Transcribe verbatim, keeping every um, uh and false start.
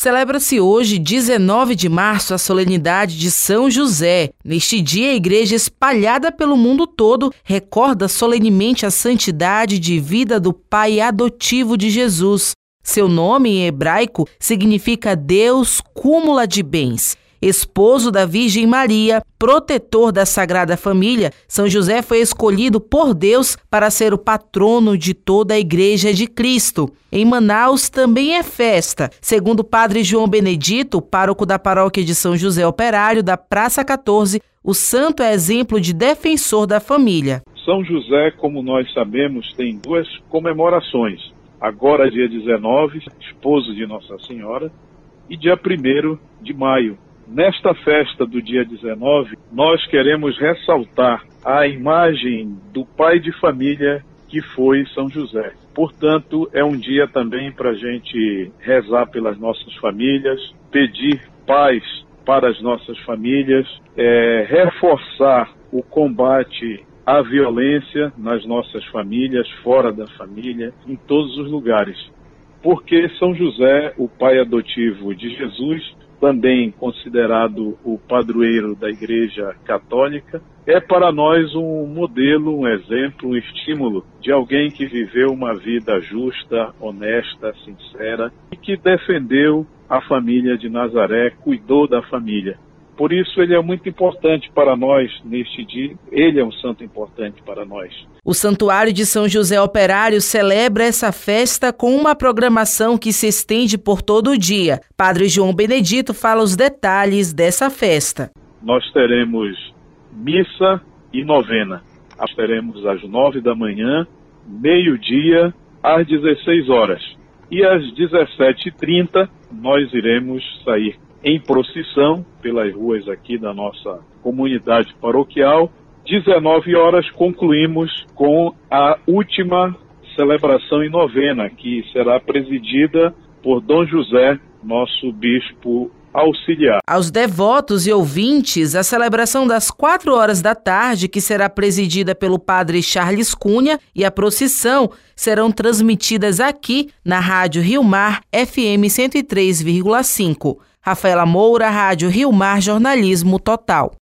Celebra-se hoje, dezenove de março, a solenidade de São José. Neste dia, a igreja espalhada pelo mundo todo recorda solenemente a santidade de vida do pai adotivo de Jesus. Seu nome em hebraico significa Deus cúmula de bens. Esposo da Virgem Maria, protetor da Sagrada Família, São José foi escolhido por Deus para ser o patrono de toda a Igreja de Cristo. Em Manaus também é festa. Segundo o padre João Benedito, pároco da paróquia de São José Operário da Praça quatorze, o santo é exemplo de defensor da família. São José, como nós sabemos, tem duas comemorações. Agora, dia dezenove, esposo de Nossa Senhora, e dia primeiro de maio. Nesta festa do dia dezenove, nós queremos ressaltar a imagem do pai de família que foi São José. Portanto, é um dia também para a gente rezar pelas nossas famílias, pedir paz para as nossas famílias, é, reforçar o combate à violência nas nossas famílias, fora da família, em todos os lugares. Porque São José, o pai adotivo de Jesus, também considerado o padroeiro da Igreja Católica, é para nós um modelo, um exemplo, um estímulo de alguém que viveu uma vida justa, honesta, sincera e que defendeu a família de Nazaré, cuidou da família. Por isso ele é muito importante para nós neste dia, ele é um santo importante para nós. O Santuário de São José Operário celebra essa festa com uma programação que se estende por todo o dia. Padre João Benedito fala os detalhes dessa festa. Nós teremos missa e novena. Nós teremos às nove da manhã, meio-dia, às dezesseis horas. E às dezessete e trinta nós iremos sair em procissão pelas ruas aqui da nossa comunidade paroquial. dezenove horas concluímos com a última celebração em novena, que será presidida por Dom José, nosso bispo auxiliar. Aos devotos e ouvintes, a celebração das quatro horas da tarde, que será presidida pelo padre Charles Cunha, e a procissão serão transmitidas aqui na Rádio Rio Mar, F M cento e três vírgula cinco. Rafaela Moura, Rádio Rio Mar, Jornalismo Total.